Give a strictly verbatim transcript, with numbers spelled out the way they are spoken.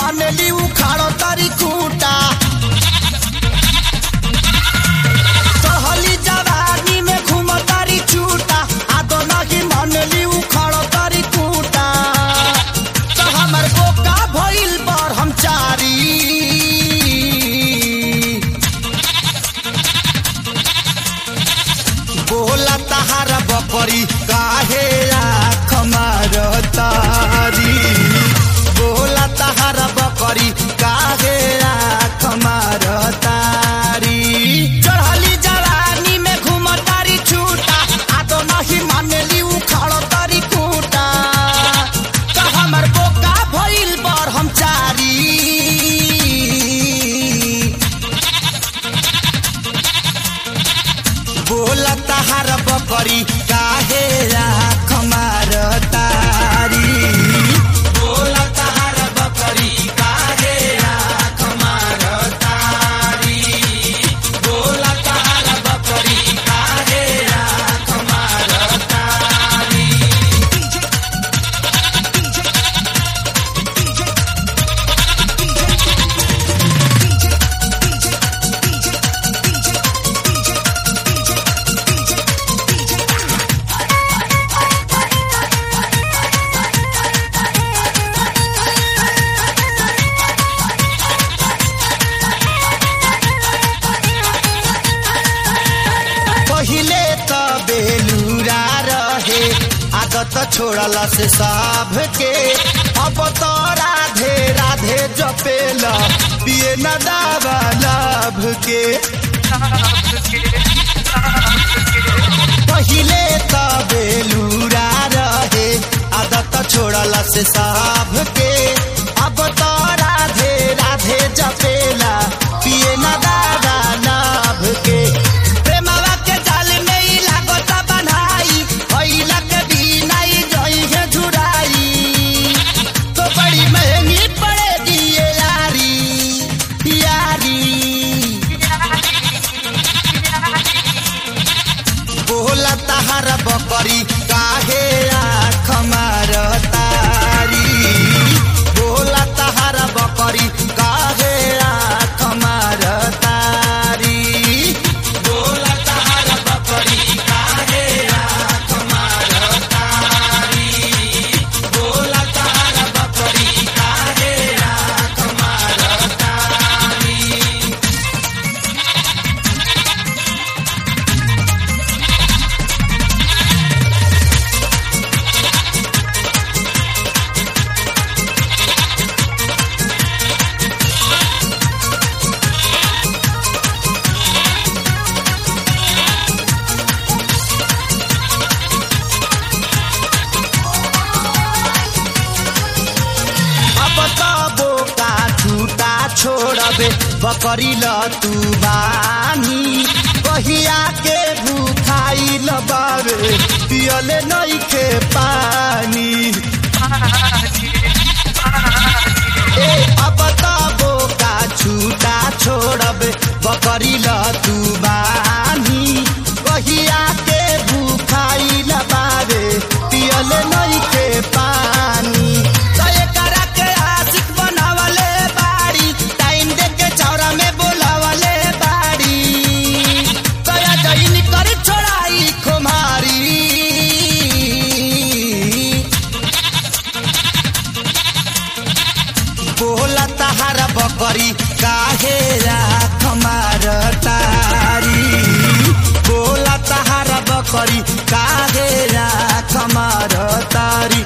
मानेली उखाड़ो तारी खूटा चढ़ली जवानी में घूम तारी छूटा आदो नहीं मानेली उखाड़ो तारी खूटा तो हमर बोका भइल पर हम चारी बोला तहार बकरी काहे आँख मारतारी बोला तहार बकरी काहे आँख मारतारी चढ़ली जवानी में घूमतारी छूटा आदो नहीं मानेली उखाड़ो तारी खूटा तो हमर बोका भइल पर हम चारी बोला तहार बकरी काहे आँख मारतारी बोला तहार बकरी काहे आँख मारतारी बोला तहार बकरी काहे आँख मारतारी पहिले त बेलुरा रहे आदत छोड़ला से सब के अब तो राधे राधे जपेल पिए न दावा लाभ के पहिले त बेलुरा रहे आदत छोड़ला से सब के अब तो राधे राधे जपेला पिए न दावा लाभ के प्रेमवा के जाल में ही लागत बन्हाई भइला के बिना ही जई है झुराई तो बड़ी महंगी पड़ेगी ये यारी यारी बोला तहार बकरी काहे आँख मारतारी बोला तहार बकरी काहे आँख मारतारी बोला तहार बकरी काहे आँख मारतारी बोला तहार बकरी काहे आँख मारतारी अब तो बोका छूटा छोड़बे बकरी ल तू बानी कहिया के भूखाई लबावे पियले नहीं के पानी ए अब तो बोका छूटा छोड़बे बकरी ल तू बानी कहिया के भूखाई लबावे पियले नहीं के पानी बोला तहार बकरी काहे आँख मारतारी बोला तहार बकरी काहे आँख मारतारी